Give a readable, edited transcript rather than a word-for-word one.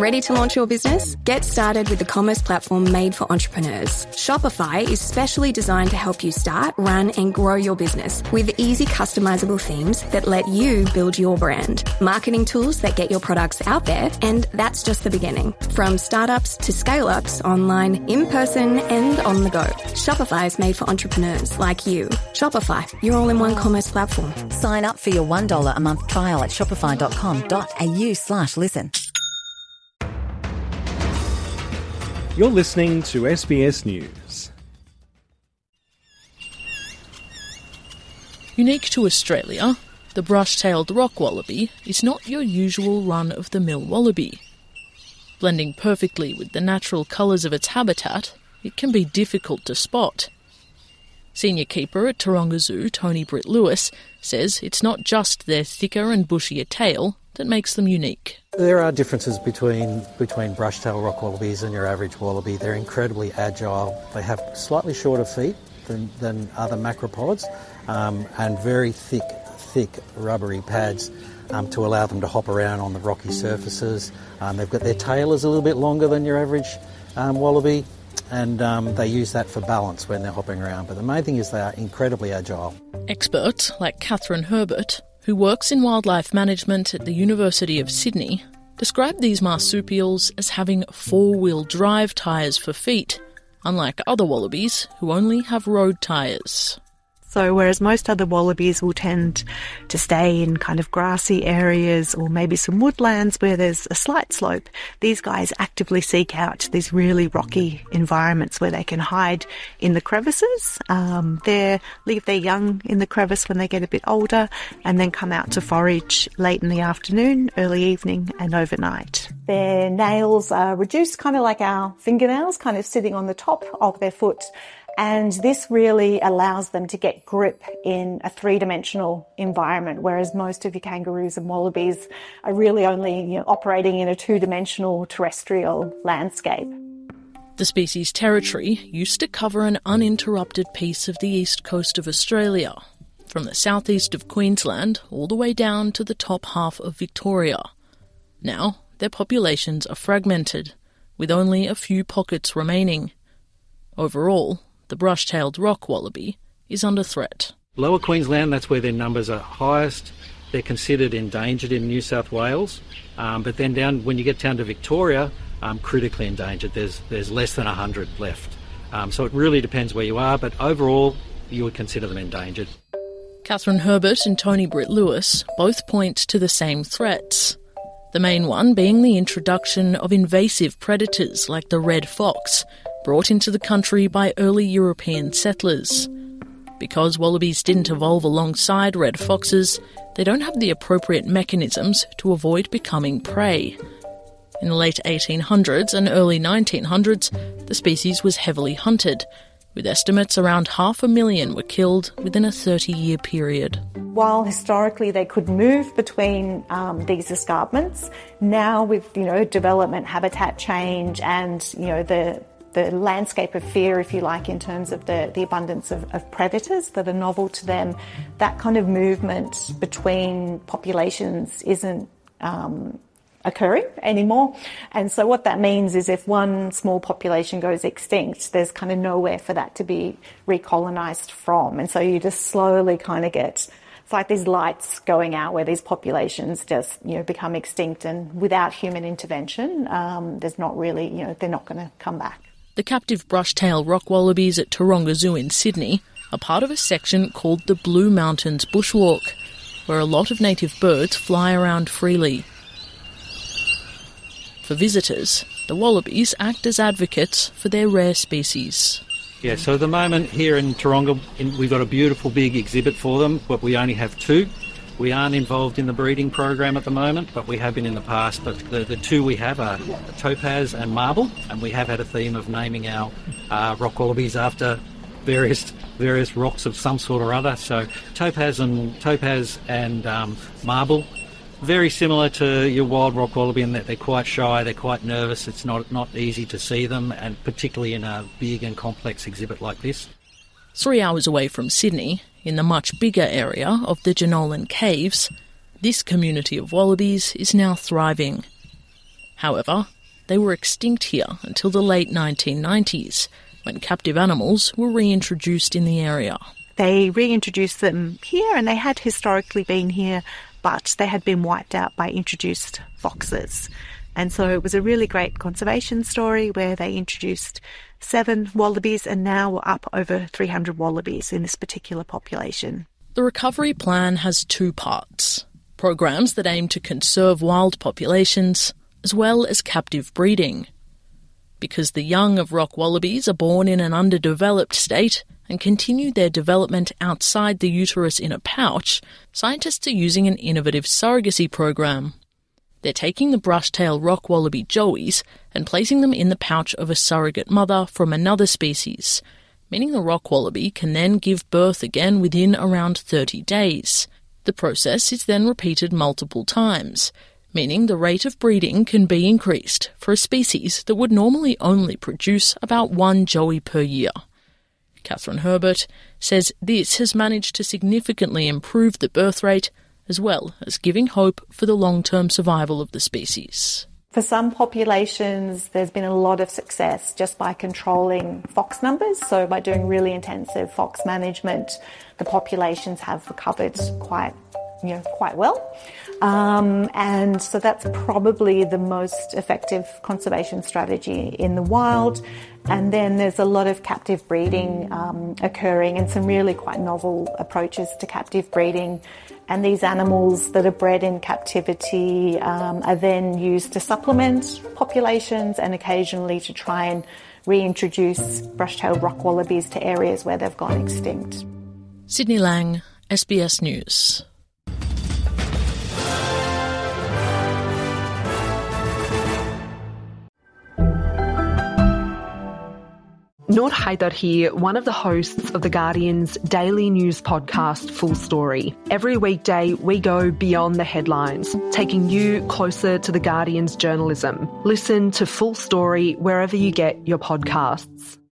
Ready to launch your business? Get started with the commerce platform made for entrepreneurs. Shopify is specially designed to help you start, run, and grow your business with easy customizable themes that let you build your brand, marketing tools that get your products out there, and that's just the beginning. From startups to scale-ups, online, in person, and on the go. Shopify is made for entrepreneurs like you. Shopify, your all-in-one commerce platform. Sign up for your $1 a month trial at shopify.com.au/listen. You're listening to SBS News. Unique to Australia, the brush-tailed rock wallaby is not your usual run-of-the-mill wallaby. Blending perfectly with the natural colours of its habitat, it can be difficult to spot. Senior keeper at Taronga Zoo, Tony Britt-Lewis, says it's not just their thicker and bushier tail that makes them unique. There are differences between brush-tailed rock wallabies and your average wallaby. They're incredibly agile. They have slightly shorter feet than other macropods, and very thick rubbery pads to allow them to hop around on the rocky surfaces. They've got their tail is a little bit longer than your average wallaby, and they use that for balance when they're hopping around. But the main thing is they are incredibly agile. Experts like Catherine Herbert, who works in wildlife management at the University of Sydney, describe these marsupials as having four-wheel drive tyres for feet, unlike other wallabies who only have road tyres. So whereas most other wallabies will tend to stay in kind of grassy areas or maybe some woodlands where there's a slight slope, these guys actively seek out these really rocky environments where they can hide in the crevices. They leave their young in the crevice when they get a bit older and then come out to forage late in the afternoon, early evening and overnight. Their nails are reduced, kind of like our fingernails, kind of sitting on the top of their foot. And this really allows them to get grip in a three-dimensional environment, whereas most of your kangaroos and wallabies are really only operating in a two-dimensional terrestrial landscape. The species' territory used to cover an uninterrupted piece of the east coast of Australia, from the southeast of Queensland all the way down to the top half of Victoria. Now, their populations are fragmented, with only a few pockets remaining. Overall, the brush-tailed rock wallaby is under threat. Lower Queensland, that's where their numbers are highest. They're considered endangered in New South Wales. But then when you get down to Victoria, critically endangered. There's less than 100 left. So it really depends where you are, but overall, you would consider them endangered. Catherine Herbert and Tony Britt-Lewis both point to the same threats. The main one being the introduction of invasive predators like the red fox, brought into the country by early European settlers. Because wallabies didn't evolve alongside red foxes, they don't have the appropriate mechanisms to avoid becoming prey. In the late 1800s and early 1900s, the species was heavily hunted, with estimates around 500,000 were killed within a 30-year period. While historically they could move between these escarpments, now with development, habitat change, and the landscape of fear, if you like, in terms of the abundance of predators that are novel to them, that kind of movement between populations isn't occurring anymore. And so what that means is if one small population goes extinct, there's kind of nowhere for that to be recolonised from. And so you just slowly kind of get, it's like these lights going out where these populations just, become extinct, and without human intervention, there's not really, they're not going to come back. The captive brush-tailed rock wallabies at Taronga Zoo in Sydney are part of a section called the Blue Mountains Bushwalk, where a lot of native birds fly around freely. For visitors, the wallabies act as advocates for their rare species. Yeah, so at the moment here in Taronga, we've got a beautiful big exhibit for them, but we only have 2. We aren't involved in the breeding program at the moment, but we have been in the past. But the 2 we have are topaz and marble, and we have had a theme of naming our rock wallabies after various rocks of some sort or other. So topaz and marble, very similar to your wild rock wallaby in that they're quite shy, they're quite nervous. It's not easy to see them, and particularly in a big and complex exhibit like this. 3 hours away from Sydney, in the much bigger area of the Jenolan Caves, this community of wallabies is now thriving. However, they were extinct here until the late 1990s, when captive animals were reintroduced in the area. They reintroduced them here, and they had historically been here, but they had been wiped out by introduced foxes. And so it was a really great conservation story where they introduced 7 wallabies, and now we're up over 300 wallabies in this particular population. The recovery plan has 2 parts: programs that aim to conserve wild populations, as well as captive breeding. Because the young of rock wallabies are born in an underdeveloped state and continue their development outside the uterus in a pouch, scientists are using an innovative surrogacy program. They're taking the brush-tail rock wallaby joeys and placing them in the pouch of a surrogate mother from another species, meaning the rock wallaby can then give birth again within around 30 days. The process is then repeated multiple times, meaning the rate of breeding can be increased for a species that would normally only produce about 1 joey per year. Catherine Herbert says this has managed to significantly improve the birth rate, as well as giving hope for the long-term survival of the species. For some populations, there's been a lot of success just by controlling fox numbers. So by doing really intensive fox management, the populations have recovered quite well. And so that's probably the most effective conservation strategy in the wild. And then there's a lot of captive breeding occurring, and some really quite novel approaches to captive breeding. And these animals that are bred in captivity are then used to supplement populations and occasionally to try and reintroduce brush-tailed rock wallabies to areas where they've gone extinct. Sydney Lang, SBS News. Noor Haider here, one of the hosts of The Guardian's daily news podcast, Full Story. Every weekday, we go beyond the headlines, taking you closer to The Guardian's journalism. Listen to Full Story wherever you get your podcasts.